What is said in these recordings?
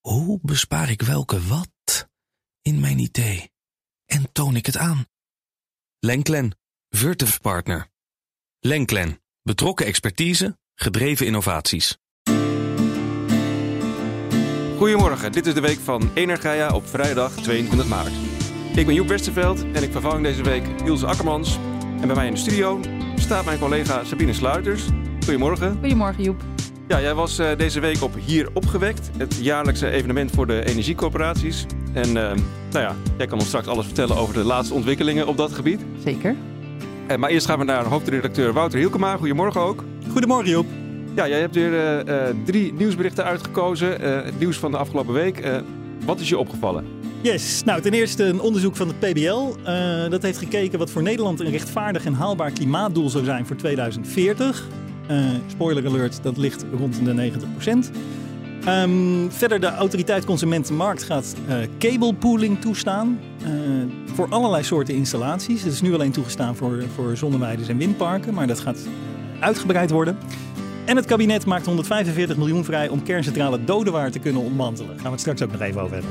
Hoe bespaar ik welke wat in mijn idee? En toon ik het aan? Lenklen, Virtuf Partner. Lenklen, betrokken expertise, gedreven innovaties. Goedemorgen, dit is de week van Energia op vrijdag 22 maart. Ik ben Joep Westerveld en ik vervang deze week Ilse Akkermans. En bij mij in de studio staat mijn collega Sabine Sluiters. Goedemorgen. Goedemorgen Joep. Ja, jij was deze week op Hier Opgewekt, het jaarlijkse evenement voor de energiecorporaties. En jij kan ons straks alles vertellen over de laatste ontwikkelingen op dat gebied. Zeker. Maar eerst gaan we naar hoofdredacteur Wouter Hielkema. Goedemorgen ook. Goedemorgen Joep. Ja, jij hebt weer 3 nieuwsberichten uitgekozen. Het nieuws van de afgelopen week. Wat is je opgevallen? Yes, nou ten eerste een onderzoek van het PBL. Dat heeft gekeken wat voor Nederland een rechtvaardig en haalbaar klimaatdoel zou zijn voor 2040. Spoiler alert, dat ligt rond de 90%. Verder de Autoriteit Consumentenmarkt gaat cablepooling toestaan. Voor allerlei soorten installaties. Het is nu alleen toegestaan voor zonneweiden en windparken. Maar dat gaat uitgebreid worden. En het kabinet maakt 145 miljoen vrij om kerncentrale Dodewaard te kunnen ontmantelen. Daar gaan we het straks ook nog even over hebben.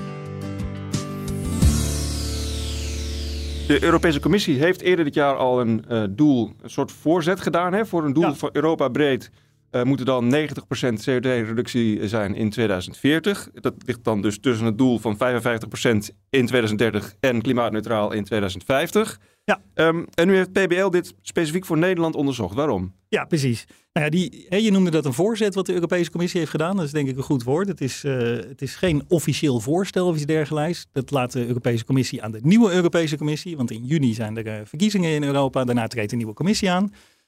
De Europese Commissie heeft eerder dit jaar al een soort voorzet gedaan. Hè? Voor een doel voor Europa breed moet er dan 90% CO2-reductie zijn in 2040. Dat ligt dan dus tussen het doel van 55% in 2030 en klimaatneutraal in 2050. Ja. En nu heeft PBL dit specifiek voor Nederland onderzocht. Waarom? Ja, precies. Nou ja, je noemde dat een voorzet wat de Europese Commissie heeft gedaan. Dat is denk ik een goed woord. Het is geen officieel voorstel of iets dergelijks. Dat laat de Europese Commissie aan de nieuwe Europese Commissie. Want in juni zijn er verkiezingen in Europa. Daarna treedt een nieuwe commissie aan.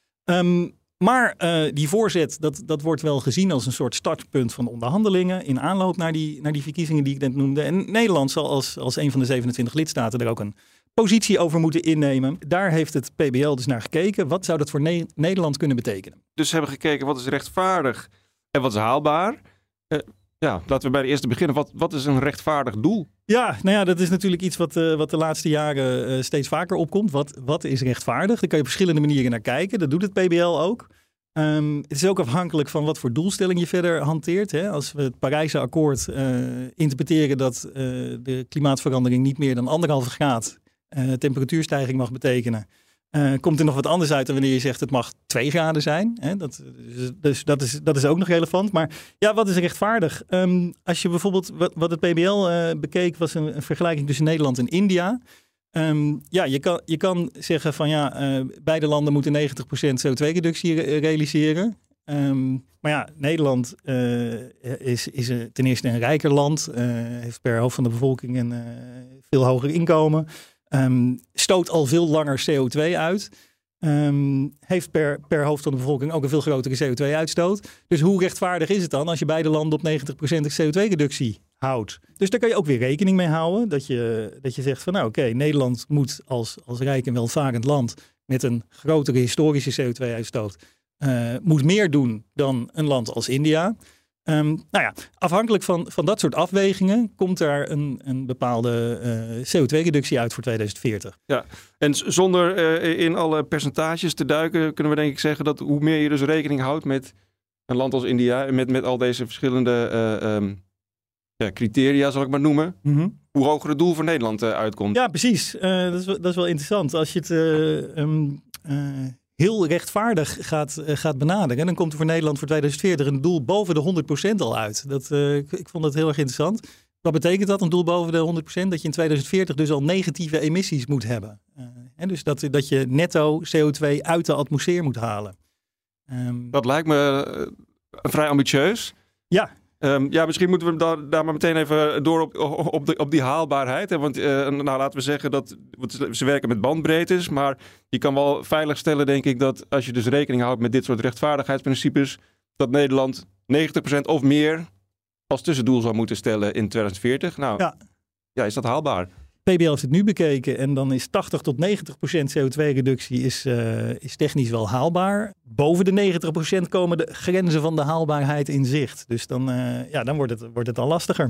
Maar die voorzet, dat wordt wel gezien als een soort startpunt van onderhandelingen in aanloop naar die verkiezingen die ik net noemde. En Nederland zal als een van de 27 lidstaten er ook een positie over moeten innemen. Daar heeft het PBL dus naar gekeken. Wat zou dat voor Nederland kunnen betekenen? Dus ze hebben gekeken wat is rechtvaardig en wat is haalbaar. Laten we bij de eerste beginnen. Wat is een rechtvaardig doel? Ja, nou ja, dat is natuurlijk iets wat de laatste jaren steeds vaker opkomt. Wat is rechtvaardig? Daar kan je op verschillende manieren naar kijken. Dat doet het PBL ook. Het is ook afhankelijk van wat voor doelstelling je verder hanteert. Hè? Als we het Parijse akkoord interpreteren dat de klimaatverandering niet meer dan 1,5 graad temperatuurstijging mag betekenen. Komt er nog wat anders uit dan wanneer je zegt het mag 2 graden zijn. Hè? Dat is ook nog relevant. Maar ja, wat is rechtvaardig? Als je bijvoorbeeld, wat het PBL bekeek, was een vergelijking tussen Nederland en India. Je kan zeggen van beide landen moeten 90% CO2-reductie realiseren. Maar ja, Nederland is ten eerste een rijker land. Heeft per hoofd van de bevolking een veel hoger inkomen. Stoot al veel langer CO2 uit. Heeft per hoofd van de bevolking ook een veel grotere CO2-uitstoot. Dus hoe rechtvaardig is het dan als je beide landen op 90% CO2-reductie houdt? Dus daar kan je ook weer rekening mee houden. Dat je zegt van Nederland moet als rijk en welvarend land met een grotere historische CO2-uitstoot moet meer doen dan een land als India. Afhankelijk van dat soort afwegingen komt daar een bepaalde CO2-reductie uit voor 2040. Ja, en zonder in alle percentages te duiken kunnen we denk ik zeggen dat hoe meer je dus rekening houdt met een land als India, met al deze verschillende criteria zal ik maar noemen, hoe hoger het doel voor Nederland uitkomt. Ja, precies. Dat is wel interessant. Als je het heel rechtvaardig gaat benaderen, dan komt er voor Nederland voor 2040 een doel boven de 100% al uit. Ik vond dat heel erg interessant. Wat betekent dat, een doel boven de 100%? Dat je in 2040 dus al negatieve emissies moet hebben. Dus dat je netto CO2 uit de atmosfeer moet halen. Dat lijkt me vrij ambitieus. Ja. Misschien moeten we daar maar meteen even door op die haalbaarheid. Hè? Want laten we zeggen dat ze werken met bandbreedtes. Maar je kan wel veilig stellen, denk ik, dat als je dus rekening houdt met dit soort rechtvaardigheidsprincipes, dat Nederland 90% of meer als tussendoel zou moeten stellen in 2040. Is dat haalbaar? PBL heeft het nu bekeken en dan is 80 tot 90% CO2-reductie is technisch wel haalbaar. Boven de 90% komen de grenzen van de haalbaarheid in zicht. Dus dan wordt het al lastiger.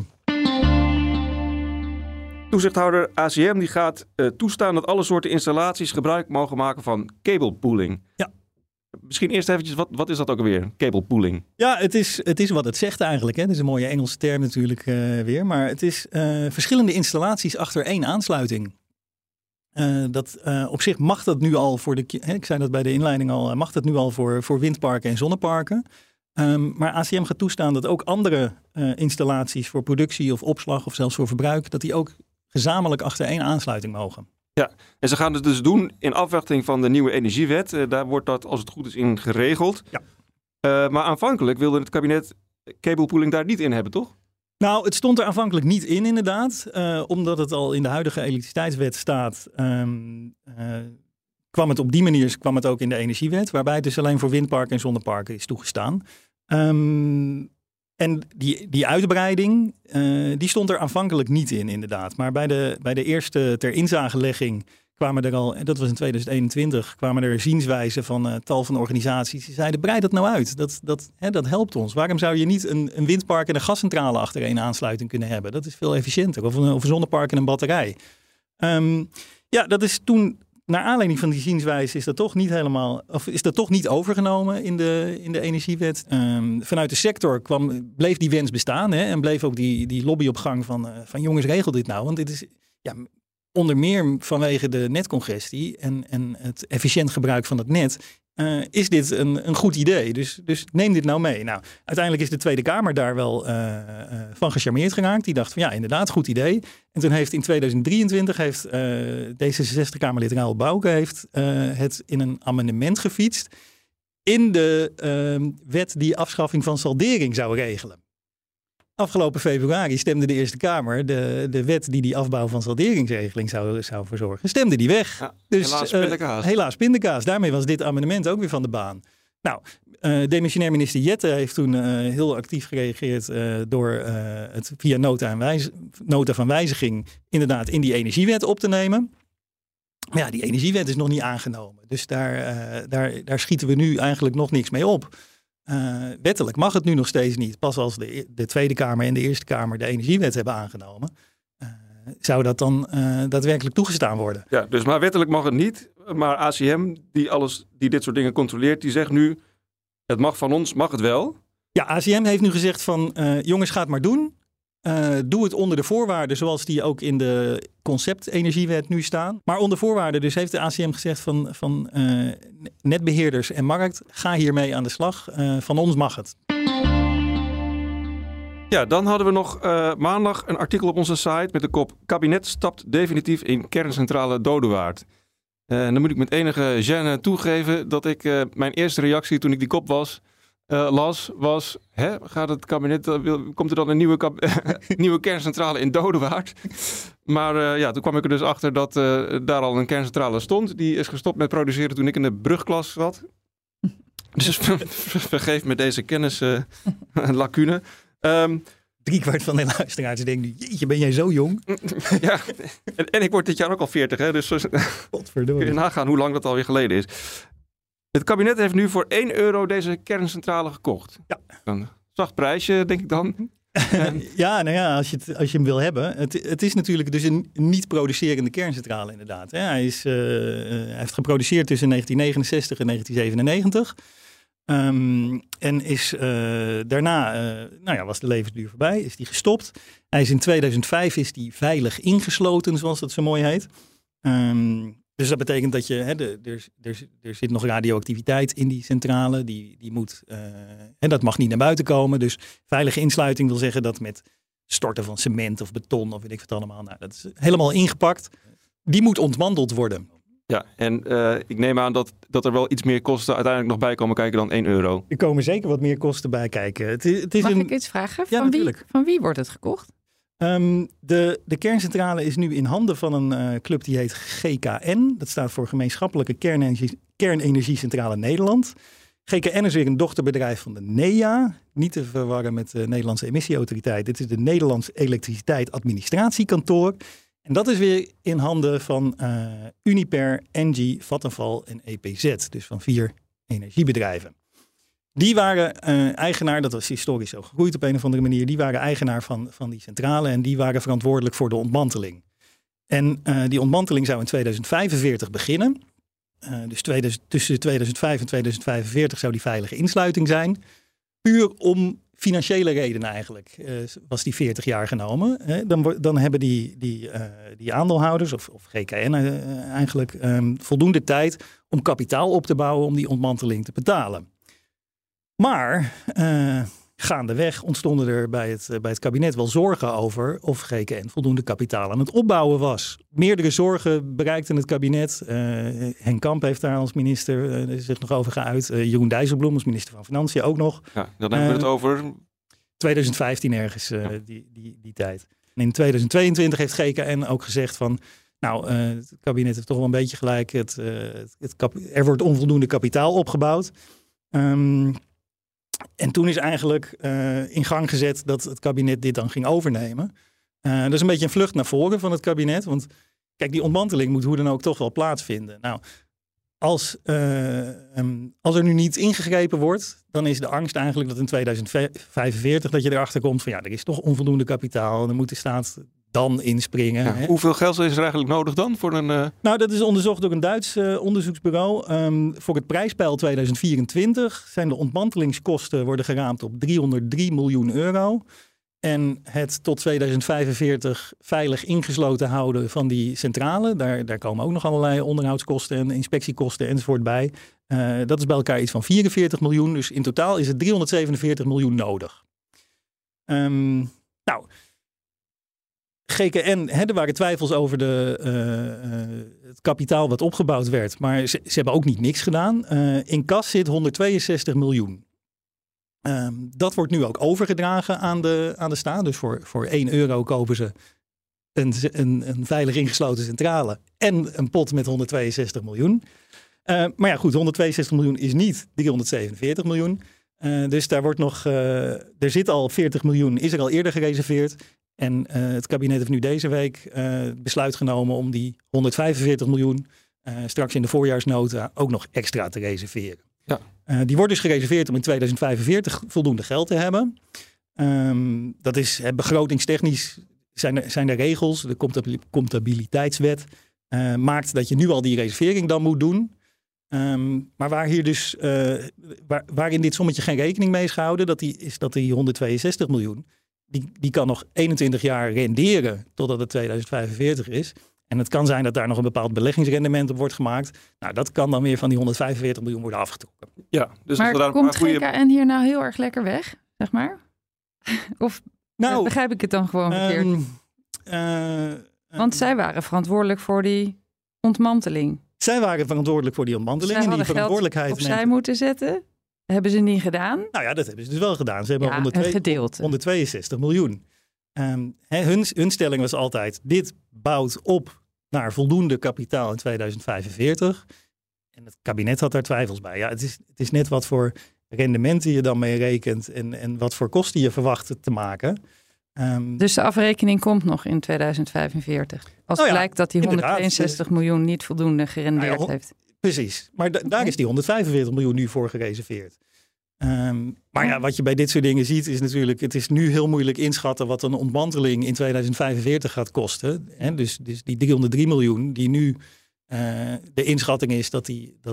Toezichthouder ACM die gaat toestaan dat alle soorten installaties gebruik mogen maken van cablepooling. Ja. Misschien eerst eventjes, wat is dat ook alweer? Cable pooling. Ja, het is wat het zegt eigenlijk. Hè. Het is een mooie Engelse term natuurlijk weer. Maar het is verschillende installaties achter één aansluiting. Op zich mag dat nu al ik zei dat bij de inleiding al, mag dat nu al voor windparken en zonneparken. Maar ACM gaat toestaan dat ook andere installaties voor productie of opslag of zelfs voor verbruik, dat die ook gezamenlijk achter één aansluiting mogen. Ja, en ze gaan het dus doen in afwachting van de nieuwe energiewet. Daar wordt dat, als het goed is, in geregeld. Ja. Maar aanvankelijk wilde het kabinet cablepooling daar niet in hebben, toch? Nou, het stond er aanvankelijk niet in, inderdaad. Omdat het al in de huidige elektriciteitswet staat, kwam het op die manier ook in de energiewet, waarbij het dus alleen voor windparken en zonneparken is toegestaan. En die uitbreiding, die stond er aanvankelijk niet in, inderdaad. Maar bij de eerste ter inzagelegging kwamen er al, en dat was in 2021, kwamen er zienswijzen van tal van organisaties die zeiden, breid dat nou uit. Dat helpt ons. Waarom zou je niet een windpark en een gascentrale achter één aansluiting kunnen hebben? Dat is veel efficiënter. Of een zonnepark en een batterij. Dat is toen, naar aanleiding van die zienswijze, is dat toch niet overgenomen in de energiewet. Vanuit de sector bleef die wens bestaan, hè, en bleef ook die lobby op gang van jongens, regel dit nou. Want dit is onder meer vanwege de netcongestie en het efficiënt gebruik van het net, is dit een goed idee. Dus neem dit nou mee. Nou, uiteindelijk is de Tweede Kamer daar wel van gecharmeerd geraakt. Die dacht van inderdaad, goed idee. En toen heeft in 2023 D66-Kamerlid Raoul Bouke het in een amendement gefietst in de wet die afschaffing van saldering zou regelen. Afgelopen februari stemde de Eerste Kamer de wet die afbouw van salderingsregeling zou verzorgen, stemde die weg. Ja, dus, helaas pindakaas. Helaas pindakaas. Daarmee was dit amendement ook weer van de baan. Nou, demissionair minister Jette heeft toen heel actief gereageerd door het via nota van wijziging inderdaad in die energiewet op te nemen. Maar ja, die energiewet is nog niet aangenomen. Dus daar schieten we nu eigenlijk nog niks mee op. Wettelijk mag het nu nog steeds niet. Pas als de Tweede Kamer en de Eerste Kamer de energiewet hebben aangenomen, zou dat dan daadwerkelijk toegestaan worden. Ja, dus maar wettelijk mag het niet. Maar ACM, die dit soort dingen controleert, die zegt nu, het mag van ons, mag het wel. Ja, ACM heeft nu gezegd van, jongens, ga het maar doen. Doe het onder de voorwaarden zoals die ook in de concept-energiewet nu staan. Maar onder voorwaarden, dus heeft de ACM gezegd van netbeheerders en markt, ga hiermee aan de slag. Van ons mag het. Ja, dan hadden we nog maandag een artikel op onze site met de kop Kabinet stapt definitief in kerncentrale Dodewaard. Dan moet ik met enige gêne toegeven dat ik mijn eerste reactie toen ik die kop las was, gaat het kabinet, komt er dan een nieuwe kerncentrale in Dodewaard? Maar toen kwam ik er dus achter dat daar al een kerncentrale stond. Die is gestopt met produceren toen ik in de brugklas zat. Dus vergeef me deze kennislacune. 3/4 van de luisteraars denkt nu, jeetje, ben jij zo jong? Ja, en ik word dit jaar ook al 40, hè? Dus kun je nagaan hoe lang dat alweer geleden is. Het kabinet heeft nu voor €1 deze kerncentrale gekocht. Ja. Een zacht prijsje, denk ik dan. Ja, nou ja, als je hem wil hebben. Het is natuurlijk dus een niet producerende kerncentrale inderdaad. Hij heeft geproduceerd tussen 1969 en 1997. En is daarna, was de levensduur voorbij, is die gestopt. Hij is in 2005 veilig ingesloten, zoals dat zo mooi heet. Dus dat betekent dat er zit nog radioactiviteit in die centrale. Die moet, en dat mag niet naar buiten komen. Dus veilige insluiting wil zeggen dat met storten van cement of beton of weet ik wat allemaal. Nou, dat is helemaal ingepakt. Die moet ontmanteld worden. Ja, en ik neem aan dat er wel iets meer kosten uiteindelijk nog bij komen kijken dan €1. Er komen zeker wat meer kosten bij kijken. Mag ik iets vragen? Ja, van wie wordt het gekocht? De kerncentrale is nu in handen van een club die heet GKN. Dat staat voor Gemeenschappelijke Kernenergiecentrale Nederland. GKN is weer een dochterbedrijf van de NEA. Niet te verwarren met de Nederlandse Emissieautoriteit. Dit is de Nederlands Elektriciteit Administratiekantoor. En dat is weer in handen van Uniper, Engie, Vattenfall en EPZ. Dus van 4 energiebedrijven. Die waren eigenaar, dat was historisch zo gegroeid op een of andere manier. Die waren eigenaar van die centrale en die waren verantwoordelijk voor de ontmanteling. En die ontmanteling zou in 2045 beginnen. Dus tussen 2005 en 2045 zou die veilige insluiting zijn. Puur om financiële redenen eigenlijk was die 40 jaar genomen. Dan hebben die aandeelhouders of GKN eigenlijk voldoende tijd om kapitaal op te bouwen om die ontmanteling te betalen. Maar gaandeweg ontstonden er bij het kabinet wel zorgen over of GKN voldoende kapitaal aan het opbouwen was. Meerdere zorgen bereikten het kabinet. Henk Kamp heeft daar als minister zich nog over geuit. Jeroen Dijsselbloem als minister van Financiën ook nog. Ja, dan hebben we het over 2015 ergens, die tijd. En in 2022 heeft GKN ook gezegd van, het kabinet heeft toch wel een beetje gelijk. Er wordt onvoldoende kapitaal opgebouwd. En toen is eigenlijk in gang gezet dat het kabinet dit dan ging overnemen. Dat is een beetje een vlucht naar voren van het kabinet. Want kijk, die ontmanteling moet hoe dan ook toch wel plaatsvinden. Nou, als er nu niet ingegrepen wordt, dan is de angst eigenlijk dat in 2045 dat je erachter komt van er is toch onvoldoende kapitaal. En dan moet de staat dan inspringen. Ja, hoeveel geld is er eigenlijk nodig dan voor een... Nou, dat is onderzocht door een Duits onderzoeksbureau. Voor het prijspeil 2024 zijn de ontmantelingskosten worden geraamd op 303 miljoen euro. En het tot 2045 veilig ingesloten houden van die centrale. Daar komen ook nog allerlei onderhoudskosten en inspectiekosten enzovoort bij. Dat is bij elkaar iets van 44 miljoen. Dus in totaal is het 347 miljoen nodig. GKN, er waren twijfels over het kapitaal wat opgebouwd werd. Maar ze hebben ook niet niks gedaan. In kas zit 162 miljoen. Dat wordt nu ook overgedragen aan de staat. Dus voor 1 euro kopen ze een veilig ingesloten centrale en een pot met 162 miljoen. Maar ja goed, 162 miljoen is niet 347 miljoen. Dus daar wordt nog, er zit al 40 miljoen, is er al eerder gereserveerd. En het kabinet heeft nu deze week besluit genomen om die 145 miljoen straks in de voorjaarsnota ook nog extra te reserveren. Ja. Die wordt dus gereserveerd om in 2045 voldoende geld te hebben. Dat is begrotingstechnisch zijn er regels. De comptabiliteitswet maakt dat je nu al die reservering dan moet doen. Maar waar hier dus, waarin dit sommetje geen rekening mee is gehouden, dat die 162 miljoen, die kan nog 21 jaar renderen totdat het 2045 is. En het kan zijn dat daar nog een bepaald beleggingsrendement op wordt gemaakt. Nou, dat kan dan weer van die 145 miljoen worden afgetrokken. Ja, dus maar komt GKN hier nou heel erg lekker weg, zeg maar? Of begrijp ik het dan gewoon verkeerd? Want zij waren verantwoordelijk voor die ontmanteling. Zij waren verantwoordelijk voor die ontmanteling. Zij en die verantwoordelijkheid opzij moeten zetten. Hebben ze niet gedaan? Nou ja, dat hebben ze dus wel gedaan. Ze hebben 162 miljoen. Hun stelling was altijd, dit bouwt op naar voldoende kapitaal in 2045. En het kabinet had daar twijfels bij. Ja, het is net wat voor rendementen je dan mee rekent en wat voor kosten je verwacht te maken. Dus de afrekening komt nog in 2045. Als blijkt dat die 162 miljoen niet voldoende gerendeerd heeft. Precies, maar daar is die 145 miljoen nu voor gereserveerd. Maar ja, wat je bij dit soort dingen ziet is natuurlijk, het is nu heel moeilijk inschatten wat een ontmanteling in 2045 gaat kosten. Dus die 303 miljoen die nu de inschatting is dat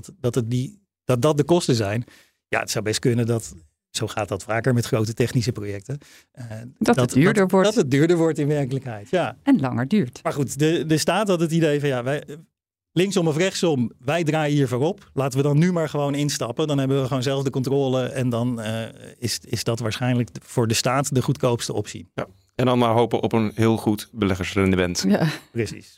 de kosten zijn. Ja, het zou best kunnen dat, zo gaat dat vaker met grote technische projecten. Dat het duurder wordt. Dat het duurder wordt in werkelijkheid, ja. En langer duurt. Maar goed, de staat had het idee van wij linksom of rechtsom, wij draaien hier voorop. Laten we dan nu maar gewoon instappen. Dan hebben we gewoon zelf de controle. En dan is dat waarschijnlijk voor de staat de goedkoopste optie. Ja. En dan maar hopen op een heel goed beleggersrendement. Ja. Precies.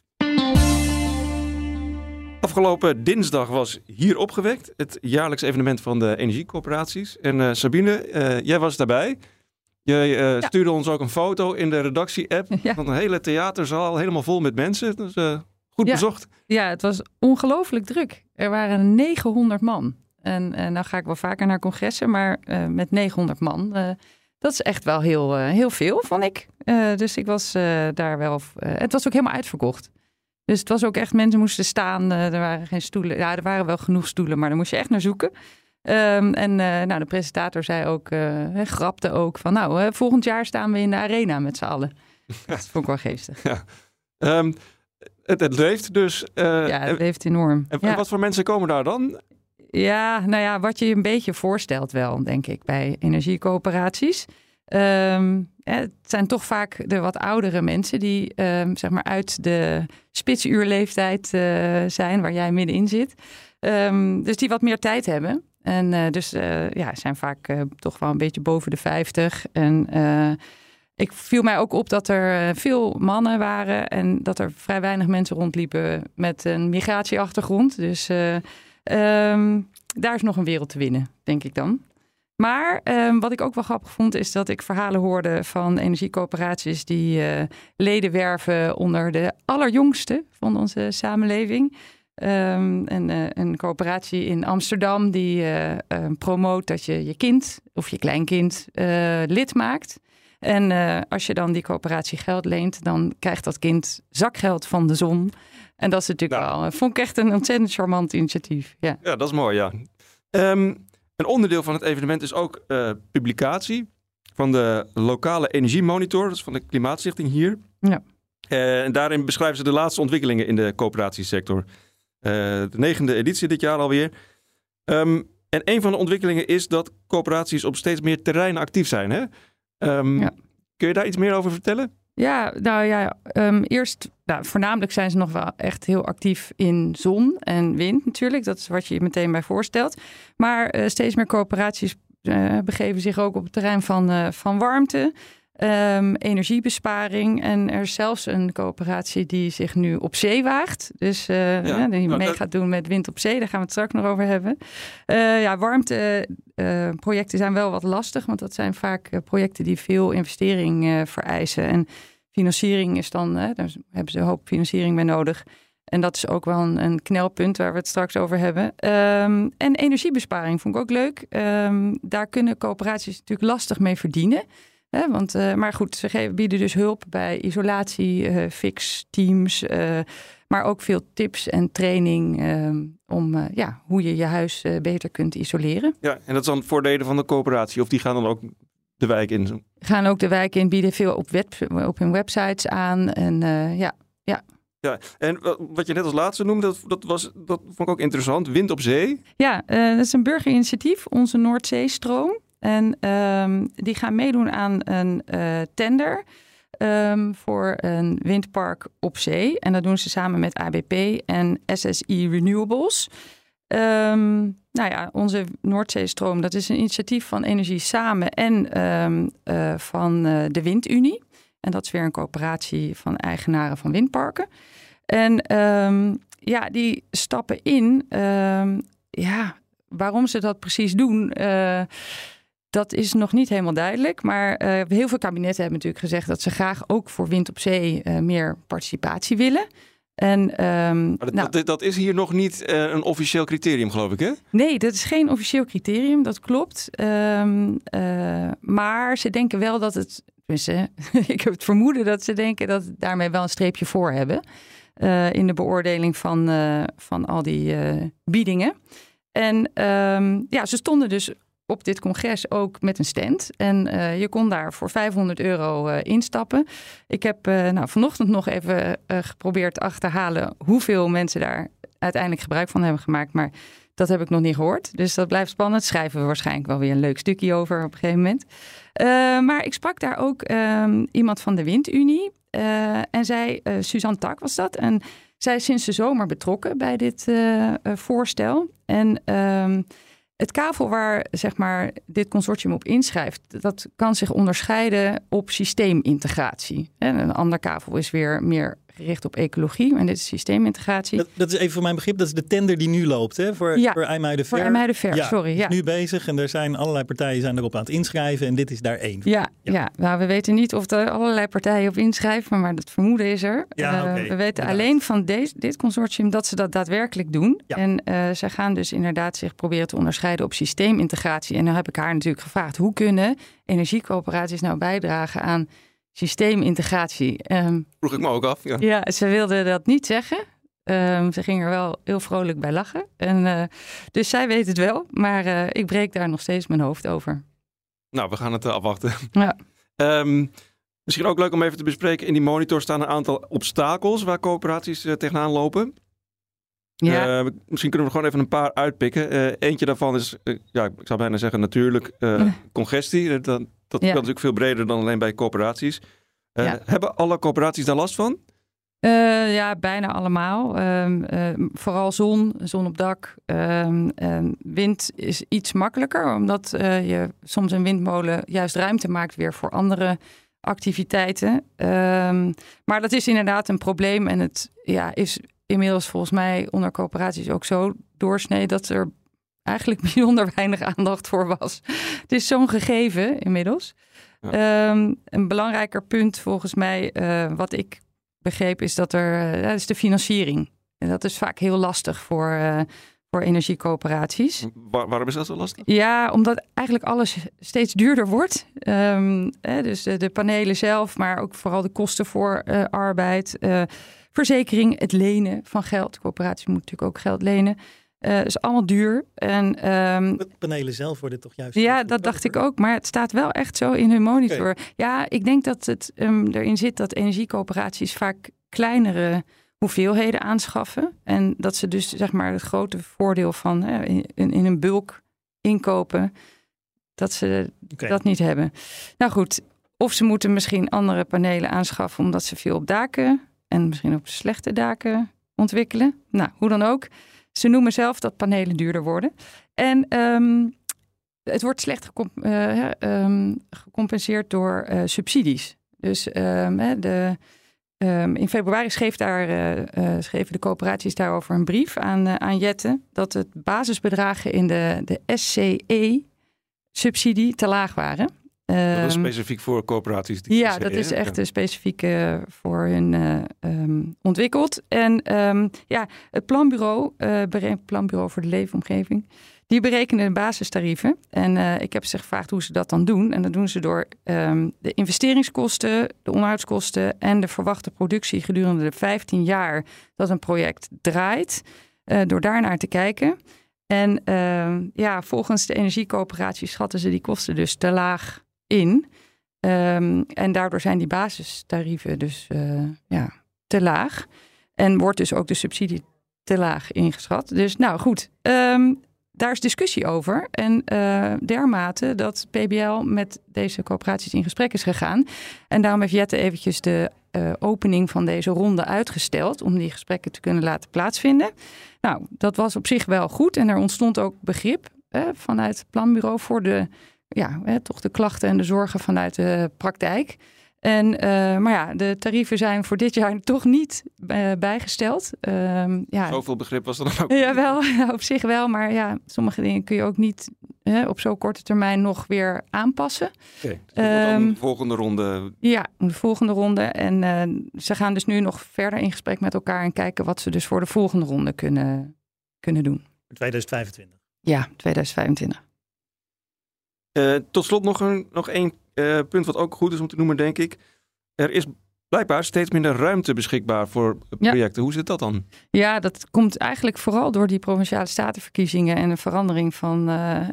Afgelopen dinsdag was Hier Opgewekt, het jaarlijks evenement van de energiecorporaties. En Sabine, jij was daarbij. Jij stuurde ons ook een foto in de redactie-app van een hele theaterzaal, helemaal vol met mensen. Dus goed bezocht. Ja, het was ongelooflijk druk. Er waren 900 man. En nou ga ik wel vaker naar congressen, maar met 900 man, dat is echt wel heel veel, vond ik. Dus ik was daar wel. Het was ook helemaal uitverkocht. Dus het was ook echt, mensen moesten staan. Er waren geen stoelen. Ja, er waren wel genoeg stoelen, maar daar moest je echt naar zoeken. De presentator zei ook, grapte ook van, volgend jaar staan we in de arena met z'n allen. Dat vond ik wel geestig. Ja. het leeft dus. Het leeft enorm. En wat voor mensen komen daar dan? Ja, nou ja, wat je een beetje voorstelt wel, denk ik, bij energiecoöperaties. Het zijn toch vaak de wat oudere mensen die zeg maar uit de spitsuurleeftijd zijn, waar jij middenin zit. Dus die wat meer tijd hebben. En zijn vaak toch wel een beetje boven de 50. En ik viel mij ook op dat er veel mannen waren en dat er vrij weinig mensen rondliepen met een migratieachtergrond. Dus daar is nog een wereld te winnen, denk ik dan. Maar wat ik ook wel grappig vond, is dat ik verhalen hoorde van energiecoöperaties die leden werven onder de allerjongste van onze samenleving. Een coöperatie in Amsterdam die promoot dat je je kind of je kleinkind lid maakt. En als je dan die coöperatie geld leent, dan krijgt dat kind zakgeld van de zon. En dat is natuurlijk vond ik echt een ontzettend charmant initiatief. Ja, dat is mooi, ja. Een onderdeel van het evenement is ook publicatie van de lokale energiemonitor, dus van de Klimaatstichting hier. Ja. En daarin beschrijven ze de laatste ontwikkelingen in de coöperatiesector. De 9e editie dit jaar alweer. En een van de ontwikkelingen is dat coöperaties op steeds meer terreinen actief zijn. Hè? Kun je daar iets meer over vertellen? Ja, eerst, voornamelijk zijn ze nog wel echt heel actief in zon en wind natuurlijk. Dat is wat je je meteen bij voorstelt. Maar steeds meer coöperaties begeven zich ook op het terrein van warmte, energiebesparing. En er is zelfs een coöperatie die zich nu op zee waagt. Dus die mee gaat doen met wind op zee. Daar gaan we het straks nog over hebben. Warmteprojecten zijn wel wat lastig. Want dat zijn vaak projecten die veel investering vereisen. En financiering is dan, daar hebben ze een hoop financiering bij nodig. En dat is ook wel een knelpunt waar we het straks over hebben. En energiebesparing vond ik ook leuk. Daar kunnen coöperaties natuurlijk lastig mee verdienen. Maar goed, ze bieden dus hulp bij isolatie, fixteams, maar ook veel tips en training om hoe je je huis beter kunt isoleren. Ja, en dat is dan het voordelen van de coöperatie, of die gaan dan ook de wijk in? Gaan ook de wijk in, bieden veel op hun websites aan en Ja, en wat je net als laatste noemde, dat vond ik ook interessant, wind op zee. Ja, dat is een burgerinitiatief, onze Noordzeestroom. En die gaan meedoen aan een tender voor een windpark op zee. En dat doen ze samen met ABP en SSI Renewables. Onze Noordzeestroom, dat is een initiatief van Energie Samen en van de Windunie. En dat is weer een coöperatie van eigenaren van windparken. En die stappen in. Waarom ze dat precies doen, dat is nog niet helemaal duidelijk. Maar heel veel kabinetten hebben natuurlijk gezegd dat ze graag ook voor wind op zee meer participatie willen. En, dat is hier nog niet een officieel criterium, geloof ik, hè? Nee, dat is geen officieel criterium, dat klopt. Maar ze denken wel dat het... Tenminste, ik heb het vermoeden dat ze denken dat het daarmee wel een streepje voor hebben. In de beoordeling van al die biedingen. En ze stonden dus op dit congres ook met een stand. En je kon daar voor €500 instappen. Ik heb vanochtend nog even geprobeerd te achterhalen hoeveel mensen daar uiteindelijk gebruik van hebben gemaakt. Maar dat heb ik nog niet gehoord. Dus dat blijft spannend. Schrijven we waarschijnlijk wel weer een leuk stukje over op een gegeven moment. Maar ik sprak daar ook iemand van de Windunie. En zij, Suzanne Tak was dat. En zij is sinds de zomer betrokken bij dit voorstel. En het kavel waar zeg maar dit consortium op inschrijft, dat kan zich onderscheiden op systeemintegratie. En een ander kavel is weer meer gericht op ecologie. En dit is systeemintegratie. Dat is even voor mijn begrip, dat is de tender die nu loopt, hè? Voor IJmuiden-Ver. Voor IJmuiden-Ver, sorry. Ja, is nu bezig en er zijn allerlei partijen zijn erop aan het inschrijven en dit is daar één. Ja. Nou, we weten niet of er allerlei partijen op inschrijven, maar dat vermoeden is er. We weten alleen van dit consortium dat ze dat daadwerkelijk doen. Ja. En zij gaan dus inderdaad zich proberen te onderscheiden op systeemintegratie. En dan heb ik haar natuurlijk gevraagd, hoe kunnen energiecoöperaties nou bijdragen aan systeemintegratie? Vroeg ik me ook af. Ja, ze wilde dat niet zeggen. Ze ging er wel heel vrolijk bij lachen. En, dus zij weet het wel, maar ik breek daar nog steeds mijn hoofd over. Nou, we gaan het afwachten. Ja. Misschien ook leuk om even te bespreken. In die monitor staan een aantal obstakels waar coöperaties tegenaan lopen. Ja. Misschien kunnen we gewoon even een paar uitpikken. Eentje daarvan is, ik zou bijna zeggen natuurlijk, congestie. Dat kan natuurlijk veel breder dan alleen bij coöperaties. Hebben alle coöperaties daar last van? Ja, bijna allemaal. Vooral zon op dak. Wind is iets makkelijker, omdat je soms een windmolen juist ruimte maakt weer voor andere activiteiten. Maar dat is inderdaad een probleem en het is inmiddels volgens mij onder coöperaties ook zo doorsnee dat er eigenlijk bijzonder weinig aandacht voor was. Het is zo'n gegeven inmiddels. Ja. Een belangrijker punt volgens mij, wat ik begreep, is dat dat is de financiering. En dat is vaak heel lastig voor energiecoöperaties. Waarom is dat zo lastig? Ja, omdat eigenlijk alles steeds duurder wordt. Dus de panelen zelf, maar ook vooral de kosten voor arbeid, verzekering, het lenen van geld. De coöperatie moet natuurlijk ook geld lenen. Is allemaal duur. En, de panelen zelf worden toch juist... Ja, dat dacht ik ook. Maar het staat wel echt zo in hun monitor. Okay. Ja, ik denk dat het erin zit dat energiecoöperaties vaak kleinere hoeveelheden aanschaffen. En dat ze dus zeg maar het grote voordeel van in een bulk inkopen, dat ze dat niet hebben. Nou goed, of ze moeten misschien andere panelen aanschaffen omdat ze veel op daken en misschien op slechte daken ontwikkelen. Nou, hoe dan ook. Ze noemen zelf dat panelen duurder worden. En het wordt slecht gecompenseerd door subsidies. Dus in februari schreven de coöperaties daarover een brief aan Jette dat het basisbedragen in de SCE-subsidie te laag waren. Dat is specifiek voor coöperaties? Ja, dat is echt specifiek voor hun ontwikkeld. En het planbureau, Planbureau voor de Leefomgeving, die berekenen de basistarieven. En ik heb ze gevraagd hoe ze dat dan doen. En dat doen ze door de investeringskosten, de onderhoudskosten en de verwachte productie gedurende de 15 jaar dat een project draait. Door daarnaar te kijken. En volgens de energiecoöperatie schatten ze die kosten dus te laag in. En daardoor zijn die basistarieven dus te laag. En wordt dus ook de subsidie te laag ingeschat. Dus nou goed, daar is discussie over. En dermate dat PBL met deze coöperaties in gesprek is gegaan. En daarom heeft Jette eventjes de opening van deze ronde uitgesteld om die gesprekken te kunnen laten plaatsvinden. Nou, dat was op zich wel goed. En er ontstond ook begrip vanuit het planbureau voor toch de klachten en de zorgen vanuit de praktijk. Maar de tarieven zijn voor dit jaar toch niet bijgesteld. Zoveel begrip was er dan ook? Jawel, op zich wel. Maar sommige dingen kun je ook niet op zo'n korte termijn nog weer aanpassen. Okay, dus dan de volgende ronde? Ja, de volgende ronde. En ze gaan dus nu nog verder in gesprek met elkaar en kijken wat ze dus voor de volgende ronde kunnen doen. 2025? Ja, 2025. Tot slot nog één punt wat ook goed is om te noemen, denk ik. Er is blijkbaar steeds minder ruimte beschikbaar voor projecten. Ja. Hoe zit dat dan? Ja, dat komt eigenlijk vooral door die provinciale statenverkiezingen en een verandering van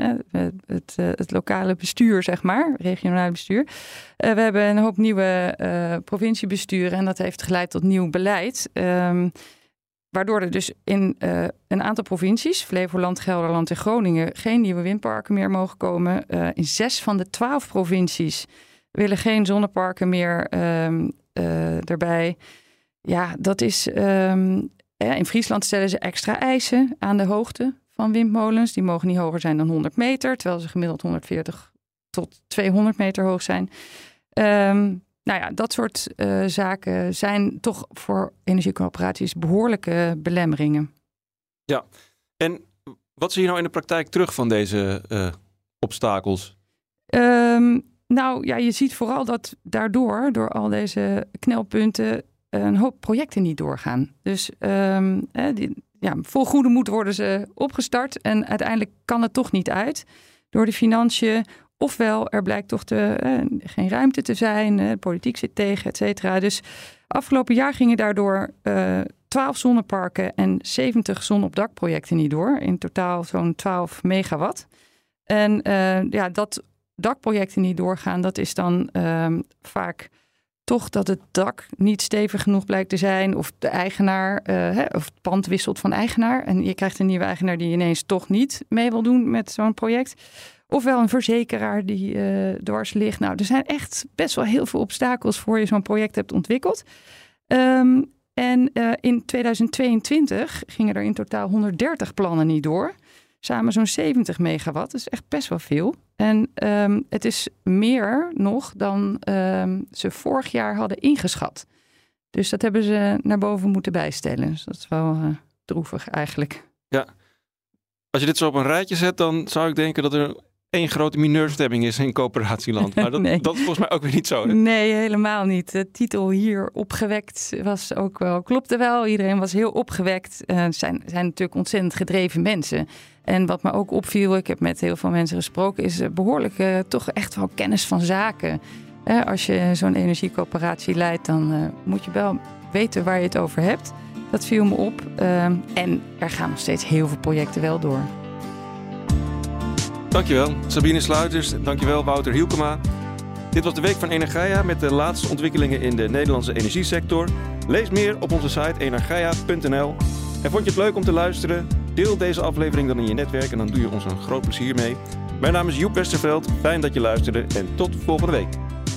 het lokale bestuur, zeg maar, regionale bestuur. We hebben een hoop nieuwe provinciebesturen en dat heeft geleid tot nieuw beleid. Waardoor er dus in een aantal provincies, Flevoland, Gelderland en Groningen, geen nieuwe windparken meer mogen komen. In 6 van de 12 provincies willen geen zonneparken meer erbij. Ja, dat is... in Friesland stellen ze extra eisen aan de hoogte van windmolens. Die mogen niet hoger zijn dan 100 meter, terwijl ze gemiddeld 140 tot 200 meter hoog zijn. Dat soort zaken zijn toch voor energiecoöperaties behoorlijke belemmeringen. Ja, en wat zie je nou in de praktijk terug van deze obstakels? Je ziet vooral dat daardoor, door al deze knelpunten, een hoop projecten niet doorgaan. Dus vol goede moed worden ze opgestart en uiteindelijk kan het toch niet uit door de financiën. Ofwel, er blijkt toch geen ruimte te zijn, de politiek zit tegen, et cetera. Dus afgelopen jaar gingen daardoor 12 zonneparken en 70 zon-op-dak-projecten niet door. In totaal zo'n 12 megawatt. En dat dakprojecten niet doorgaan, dat is dan vaak toch dat het dak niet stevig genoeg blijkt te zijn. Of de eigenaar, of het pand wisselt van eigenaar. En je krijgt een nieuwe eigenaar die ineens toch niet mee wil doen met zo'n project. Ofwel een verzekeraar die dwars ligt. Nou, er zijn echt best wel heel veel obstakels voor je zo'n project hebt ontwikkeld. In 2022 gingen er in totaal 130 plannen niet door. Samen zo'n 70 megawatt. Dat is echt best wel veel. En het is meer nog dan ze vorig jaar hadden ingeschat. Dus dat hebben ze naar boven moeten bijstellen. Dus dat is wel droevig eigenlijk. Ja, als je dit zo op een rijtje zet, dan zou ik denken dat er één grote mineurstemming is in coöperatieland. Maar Nee. dat is volgens mij ook weer niet zo. Hè? Nee, helemaal niet. De titel hier opgewekt was ook wel, klopte wel. Iedereen was heel opgewekt. Zijn natuurlijk ontzettend gedreven mensen. En wat me ook opviel, ik heb met heel veel mensen gesproken, is behoorlijk toch echt wel kennis van zaken. Als je zo'n energiecoöperatie leidt, dan moet je wel weten waar je het over hebt. Dat viel me op. En er gaan nog steeds heel veel projecten wel door. Dankjewel, Sabine Sluiters. Dankjewel, Wouter Hielkema. Dit was de Week van Energia met de laatste ontwikkelingen in de Nederlandse energiesector. Lees meer op onze site energia.nl. En vond je het leuk om te luisteren? Deel deze aflevering dan in je netwerk en dan doe je ons een groot plezier mee. Mijn naam is Joep Westerveld. Fijn dat je luisterde en tot volgende week.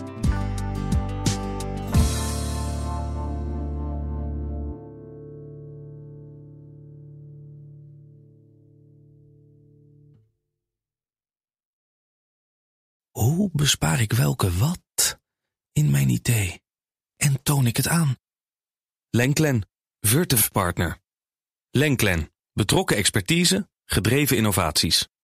Hoe bespaar ik welke wat in mijn idee en toon ik het aan? Lenklen, Virtuf Partner. Lenklen, betrokken expertise, gedreven innovaties.